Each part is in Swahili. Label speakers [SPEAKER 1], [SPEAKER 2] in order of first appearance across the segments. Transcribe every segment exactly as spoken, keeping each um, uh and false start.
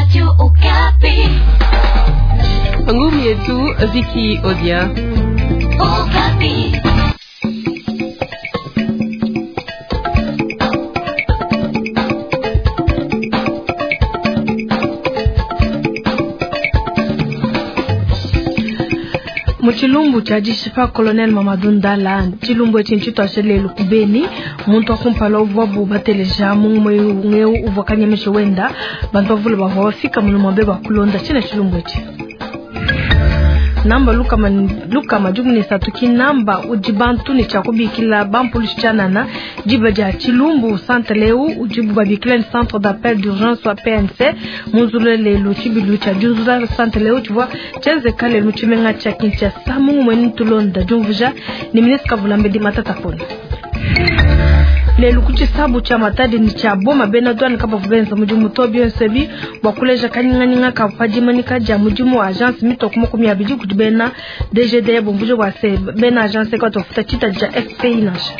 [SPEAKER 1] Radio Okapi.
[SPEAKER 2] Ngumi yetu Vicky Odia.
[SPEAKER 1] Okapi.
[SPEAKER 3] Muchilumbu cha jishipa Colonel Mamadou Ndala chilumbu chinchito ashele lukubeni muntu akumpala uvabu bateleja mungwe ngeu uvakanya mesho wenda bantu bavule bavafika munu mabeba kulonda china chilumbu echi namba luka man luka majumuni satuki namba ujibantu ni chakubikila bampulushi chanana jibaja chilumbu santeleu ujibu babikila centre d'appel d'urgence wa P N C muzulele luchibilu cha junzuza santeleu tu vois chenze kale luchimenga cha Kinshasa mungu mweni tulonda jumvuja ni ministre Kavulambe di matata pona le lukuchi sabu cha matadi ni cha boma bena douane kapa vubenza mujumu tobi onsebi bakuleja kanyinga kapaji manika ja mujumu agence mito kuma kumya biji kutubena D G D bombujo wase bena agence kwa tofuta chita ja F P I nasha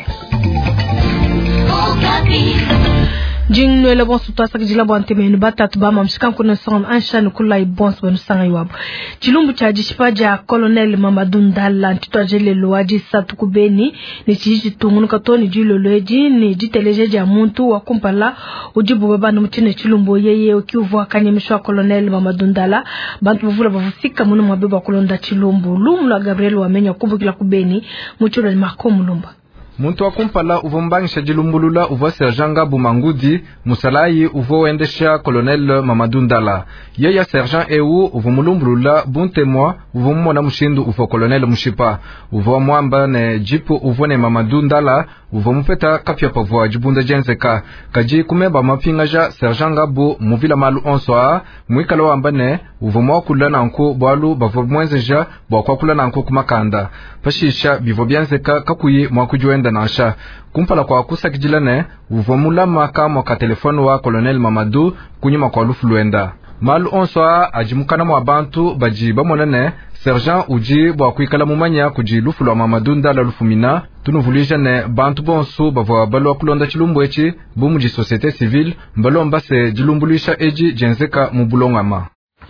[SPEAKER 3] Jing no le bon suto asak jila bon temenu batat ba mamshika kuna son anshan kula ibons bonu sanga iwabo chilumbu cha jishipa ja Colonel Mamadou Ndala ntito ajele loaji satuku beni ni chiji tungunu katoni jilo loeji ni jiteleje ja muntu wakumpala ujibu baba na mchine chilumbu yeye ukiuvu akanyemishwa Colonel Mamadou Ndala bantu buvula bavufika munu mabeba kulonda chilumbu lumla Gabriel wamenya kubu kila kubeni mchula ni makomu lumba
[SPEAKER 4] muntu akumpala uvombangisha jilumbulula uva serjanga Bumangudi musalayi uvo endesha Colonel Mamadou Ndala yeya serjant eu uvo mulumbulula buntemwa uvo mona mushindu uvo Colonel Mushipa uvo mwamba ne jipu uvo ne Mamadou Ndala uvo mupeta kapya pavwa jibunda jenzeka kaji kumeba mapingaja serjanga bu muvila malu onsoa mwikala wamba ne uvo mwakula nanku bwalu bavo mwenzeja bwakula nanku kumakanda pashisha bivo byanzeka kakuyi mwakujuenda nasha kumpala kwa kusa kijilane uvomula maka mwaka telefonu wa Colonel Mamadou kunyuma kwa lufu luenda malu onsoa ajimukana mwa bantu baji bamonene sergent uji bwa kuikala mumanya kuji lufu lwa Mamadou Ndala lufumina tunuvulija ne bantu bonsu bavwa balwa kulonda chilumbu echi bumuji société civile mbalo mbase jilumbulisha eji jenzeka mubulongama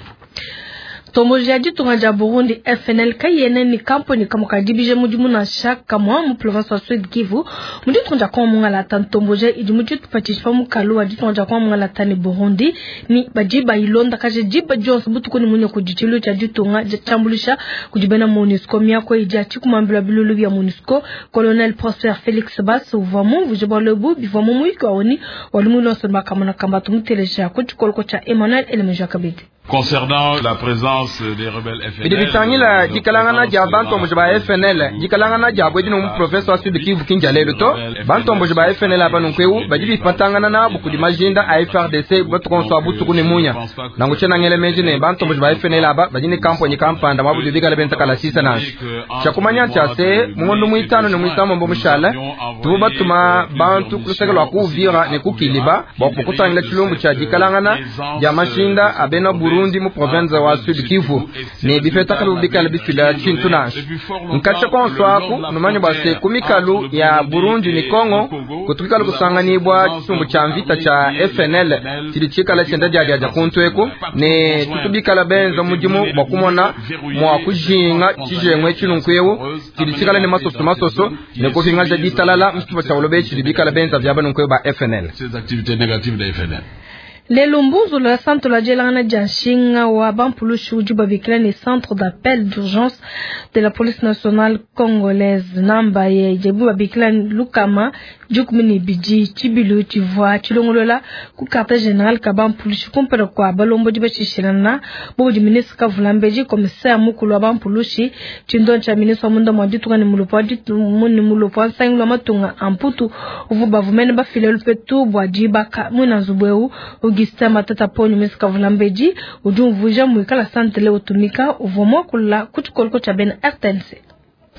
[SPEAKER 3] Tombojaji tungaja Burundi F N L kayene ni kamponi kama kadibije mujumu na shaka mwa mu province wa Sud Kivu muju tunja kwa munga la tan tomboja idi muju tupatisha mu kalu adi tunja kwa munga la tan Burundi ni bajiba ilonda kaje jiba Jones butu kuni munyo kujichilu cha jitunga chambulisha kujibena MONUSCO miako ija chikumambula bilulu bya MONUSCO Colonel Prosper Felix Bass uvamu vujiba lebu bivamu muiko awoni walimulo sonba kama kamba tumuteleja kuchikolko cha Emmanuel Elemeja Kabedi.
[SPEAKER 5] Concernant la présence des rebelles F N L,
[SPEAKER 6] idi bitangila jikalangana ja banto mujaba F N L jikalangana ja bwedi no professeur Sud Kivu kinjalelo to banto mujaba F N L abanu kweu bajibi patangana na bukudi majinda a F R D C botkonso abutuku ni munya nango chena ngele mejine banto mujaba F N L aba bajini kampo nyi kampanda mabudu bigala benta kala sisa nash chakumanya chase mungondo muitano ne muisamo mbo mushala tuba tuma bantu kusekelo akuvira ne kukiliba bokukutangila chilumbu cha jikalangana ja mashinda abena Burundi mu province wa Sud Kivu ne bifeta kalu bikala bisila chintunash nkacha konswaku numanyo base kumikalu ya Burundi ni Kongo kutukikalu kusanganibwa chisumbu cha mvita cha F N L tilichikala chenda jaja ja kuntweku ne tutubikala benza mujimu bakumona mwa kujinga chijemwe chinunkwewu tilichikala ne masoso masoso ne kofinga ja ditalala mstuba cha olobe chilibikala benza vyaba nunkwewu ba F N L
[SPEAKER 5] ces activités négatives de F N L.
[SPEAKER 3] Le Lumbuzu la centre la jelana janshinga wa bampulushi ujiba bikila ni centre d'appel d'urgence de la police nationale congolaise namba ye jebu bikila lukama jukmini biji chibilu chivwa chilongolola ku carte générale ka bampulushi kumpera kwa balombo diba chishirana bobu di ministre Kavulambeji commissaire mukulu wa bampulushi chindon cha ministre munda mwajitu ngani mulupo ditu muni mulupo ansanglo matunga amputu uvuba vumene ba filelu petu bwajiba ka muna zubweu Augustin Matata Ponyo Miss Kavulambeji ujumvuja mwikala santele utumika uvomo kula kutukolko cha ben R T N C.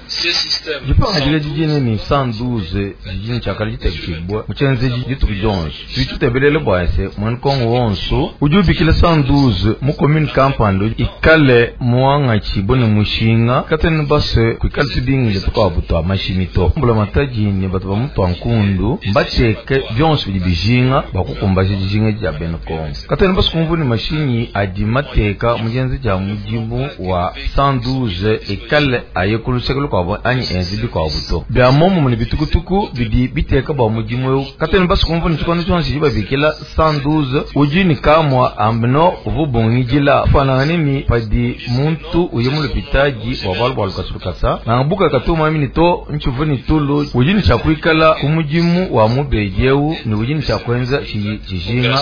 [SPEAKER 7] Je pense que les djinns ni cent douze djinns chakali tekibwa mchenze jitu jonge bitu tebelele boise mon kongo onso ujubi kile cent douze mu commune campando ikale muanga chibone mushinga katene base kwikale sidingi to kwa buto machine to mbula mataji ni batu ba muto ankundu mbacheke jonse bijinga bakukumba jinga ja ben kongo katene base kumvuni machine ajimateka mujenze ja mujibu wa cent douze ikale ayekulu sekulu kwa anyi enzibi kwa buto bya momo mun bitukutuku bidi biteka ba mujimwe katene base kumvuni chikono chonsi jiba bikila cent douze ujini kamwa ambno ububongijila fana nini padi muntu uyemu lupitaji wabalwa lukasukasa na mbuka katuma mimi to nchuvuni tulu ujini cha kuikala kumujimu wa mubejeu ni ujini cha kwenza chijinga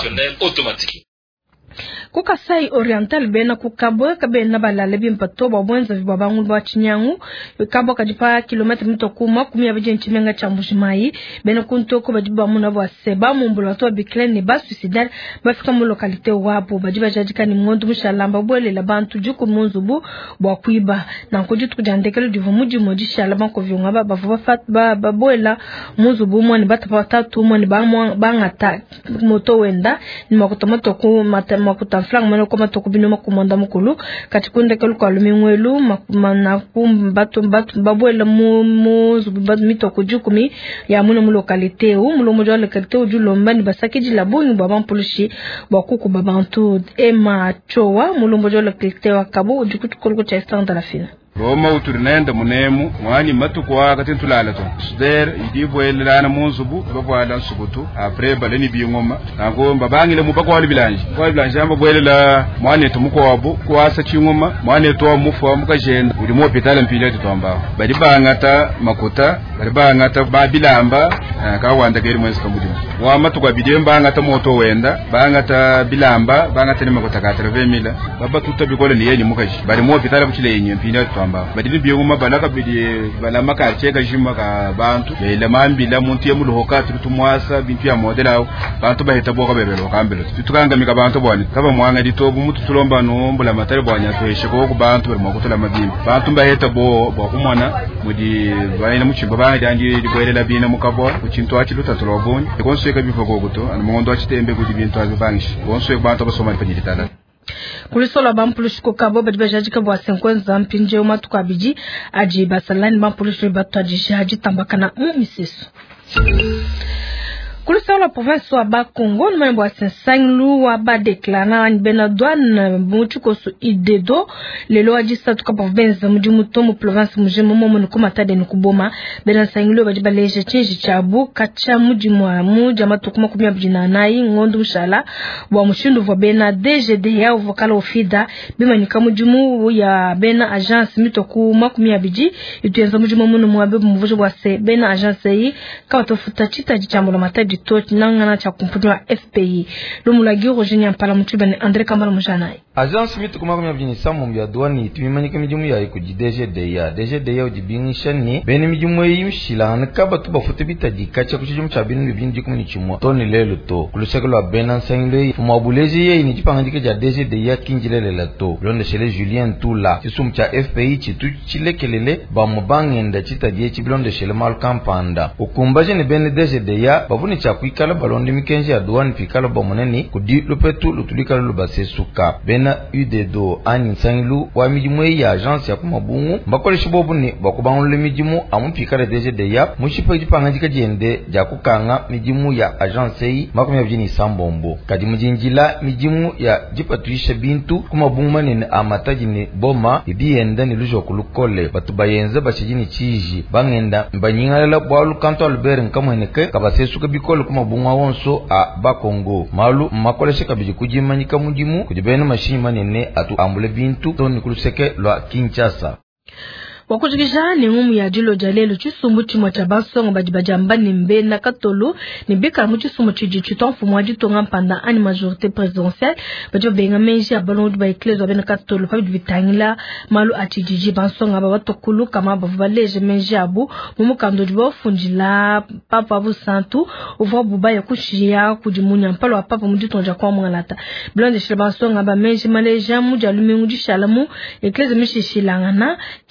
[SPEAKER 3] Kukasai Oriental bena kukabwe kabena balale bimpato babwenza bibabangu bwa chinyangu kabwa kadipa kilometre mito kuma kumi abaje nchimenga cha mbushimai bena kuntoko bajiba muna bwa seba mumbulo to biklen ne bas suicidal bafika mu localité wapo bajiba jajika ni mwondo mushalamba bwele la bantu juku munzubu bwa kuiba na kujitu kujandekele divu muji moji shalamba ko vyonga ba bavuba fat ba babwela munzubu mwani batapa tatu mwani bangwa bangata moto wenda ni makutomato ku matema kuta flang mano koma tokubino makumanda mukulu katikunde kelu kwa lumingwelu makumana kumbatu mbatu babwela mu mu zubatu mitoko jukumi ya muno mu localité u mulo mo jole localité u julomba ni basaki ji labuni baban pulushi bakuku babantu ema chowa mulo mo jole localité wa kabu jukutu kolko cha stand la fina
[SPEAKER 8] Roma uturnenda munemu mwani matuko wakati tulala to der idibo elana munzubu babwala subutu apre baleni bingoma nango babangile mubako wali bilanje kwa bilanje amba bwelela mwani tumuko wabu kwasa chingoma mwani to mufu amuka jenda uri mo hospital mpile tutomba bali bangata makuta bali bangata babilamba ka wanda geri mwezi kamudi wa matuko bidemba ngata moto wenda bangata bilamba bangata ni makuta ka vingt mille baba tutabikole ni yenyi mukaji bali mo hospital buchile yenyi mpile tutomba badini biyo ma balaka bidi bala maka cheka jima ka bantu le mambi la montie mu lokatu tumwasa bintu ya modela bantu bahita boka bebelo kambelo tutukanga mika bantu bwani kaba mwanga ditobu mutu tulomba no mbula matari bwanya tweshe ko ku bantu bali makutula mabimbi bantu bahita bo bokumona mudi bayina muchimba banga jangi dikoelela bina mukabo kuchinto achi lutatuloboni ikonseka bifoko guto an mondo achitembe kudi bintu azibangishi konseka bantu basoma panyitala
[SPEAKER 3] kulisola bampulushi kokabo badibajaji kabwa senkwenza mpinje umatuka biji aji basalani bampulushi bataji haji tambakana mmisesu Kulisola la province wa ba Congo na mbo Saint-Lu wa ba declara ni benadwan muchuko su idedo lelo ajisa tuka province mji mutomo province mji momo muko matade nikuboma bena Saint-Lu bajiba leje chinji chabu kacha mji mwa muja matukuma kumya bjina nai ngondu shala wa mushindu wa bena D G D ya vokala ofida bima nikamujumu ya bena agence mitoku makumya biji ituenza mji momo mwabe mvujo wa se bena agence yi ka tofuta chita jichambo la matade tot nangana cha kumputwa F P I lumulagi Roger Mpala mtuba ni Andre Kamala Mujanai
[SPEAKER 7] agence mitu kuma kumya bjini samu mbya douane tumimanyika mijumu ya ikuji D G D ya D G D ya ujibingisha ni bene mijumu yimshila nkaba tuba futu bitaji kacha kuchijumu cha binu bindi kumini chumwa toni lelo to kulusakalo wa bena Saint-Lu fumabulezi ye ni jipangandika ja D G D ya kinjilele la to londe shele Julien Tula kisum cha F P I chitu chilekelele ba mubangenda chita die chiblonde shele mal kampanda ukumbaje ni bene D G D ya babuni cha kuikala balondi mikenji ya douane pikala bomoneni kudi lupetu lutulikala lubase suka bena udedo ani Saint-Lu wa mijimwe ya agence ya kumabungu mbakole shibobuni bakubangulle mijimu amu pikala D G D ya mushipa jipangandika jende jakukanga mijimu ya agence yi makumya bjini sambombo kadi mujinjila mijimu ya jipatuisha bintu kumabungu manene amataji ni boma ibiyenda ni lujo kulukole batubayenze bashijini chiji bangenda mbanyingalela bwalu kanto Albert nkamweneke kabase suka bikolo kumabungu wonso a Bakongo malu makoleshe kabiji kujimanyika mujimu kujibena mashini manene atu ambule bintu toni kuluseke lwa Kinshasa
[SPEAKER 3] wakujikisha ni ngumu ya jilo jalelo chisumbu chimwa cha basongo bajibajamba ni mbe na katolo ni beka muchisumbu chijichuton fumwaji tonga mpanda ani majorité présidentielle bajo benga menji ya balon du ba eklezo bena katolo pa bitangila malu achijiji basonga ba watokulu kama bavuba leje menji abu mumukando dibo funjila papa abu santu uvo buba ya kushia kujimunya mpalo wa papa mujitonja kwa mwangalata blonde shile basonga ba menji maleja muja lumengu jishalamu eklezo mishishilangana kimi mpana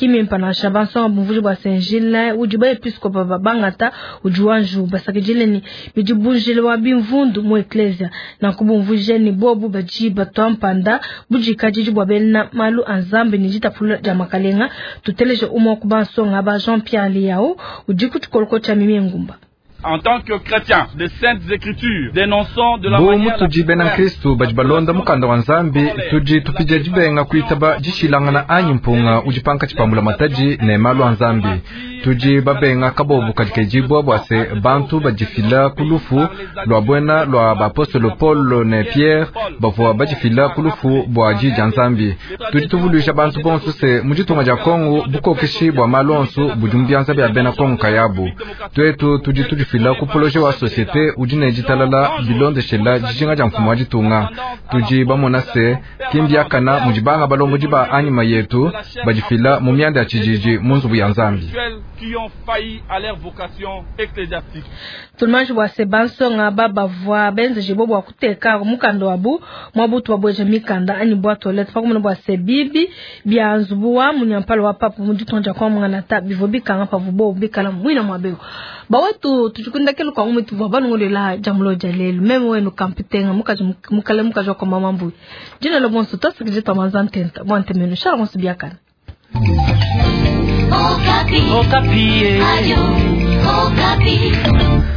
[SPEAKER 3] na shabanso mvuji bwa Saint-Gilles ujiba episcope babangata ujuanju basakijile ni bijibunjile wa bimvundu mu ecclesia na kubumvuje ni bobu bajiba tompanda bujika jiji bwa belna malu anzambe ni jita pula jamakalenga tuteleje umo kubanso ngaba Jean Pierre Liao ujiku tukoloko cha mimi ngumba.
[SPEAKER 9] En tant que chrétien, des saintes écritures, dénonçant de la
[SPEAKER 4] Bo
[SPEAKER 9] manière
[SPEAKER 4] mutu jibe na Kristu bajibalonda mukanda wa Nzambi tuji tupija jibenga kuitaba jishilangana anyimpunga ujipanka chipamula mataji ne malu Nzambi tuji babenga kabobu katika jibwa bwase bantu bajifila kulufu lwa bwena lwa bapostolo Paul ne Pierre bavua bajifila kulufu bwa jija Nzambi tuji tuvulisha bantu bonsu se mujitunga ja Kongo buko kishi bwa malonsu bujumbianza bya bena Kongo kayabu twetu tuji tuji fila kupoloje wa societe ujine jitalala bilonde shela jijinga ja mfumo wajitunga tuji bamonase kimbia kana mujibanga balongo jiba anyima yetu bajifila mumianda chijiji munzu ya Nzambi
[SPEAKER 9] qui ont failli à leur vocation ecclésiastique.
[SPEAKER 3] Tout le monde voit ces banso ngaba bavwa benze jibobo akuteka mukando abu mwabutu wabweje mikanda ani bwa toilette fa kumuna bwa sebibi bya nzubuwa munyampalo wa papa mujitonja kwa mwana ta bivobi kanga pa vubo bikala mwina mwabego ba watu tuchukunda kelo kwa umu tuva ngole la jamlo jalelu meme wenu kampitenga mukaje mukale mukaje kwa mama mbu jina lo bonso to sikije tamanzantenta mwante menu shara msibiakana.
[SPEAKER 1] Okapi.
[SPEAKER 10] Okapi.
[SPEAKER 1] Radio Okapi.